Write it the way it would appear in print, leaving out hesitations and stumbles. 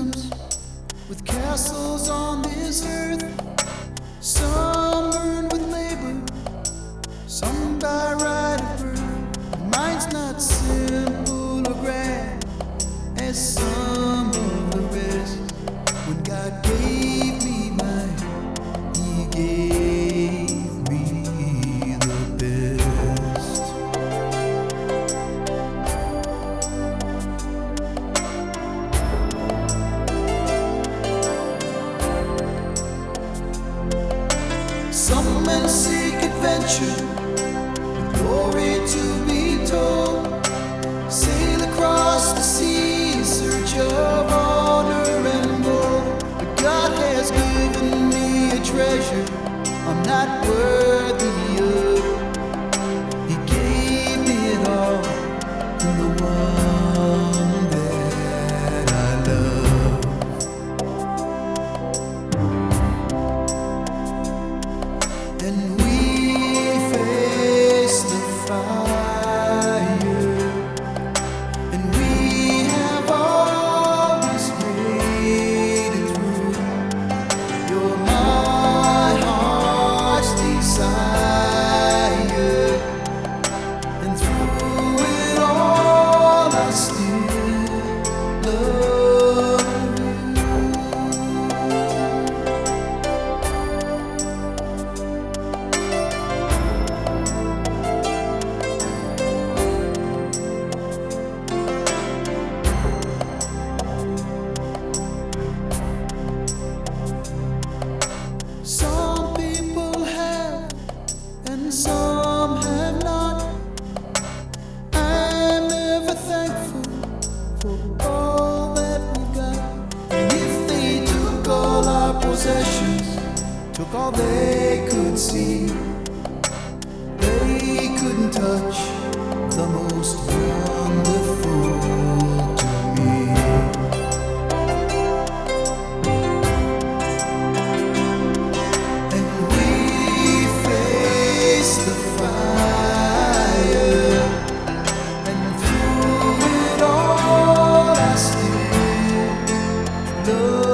kingdoms with castles on this earth. Some earn with labor, some by right of birth. Mine's not simple or grand as some of the rest. When God gave me mine, He gave me the best. Some men seek adventure, glory to be told, sail across the sea in search of honor and gold. But God has given me a treasure I'm not worthy of. He gave me it all in the one that I love. And we face the fire, and we have always made it through. You're my heart's desire, and through it all I still love you. Some people have, and some have not. I'm ever thankful for all that we got. And if they took all our possessions, took all they could see, they couldn't touch the most wonderful to me. And we face the fire, and through it all I still love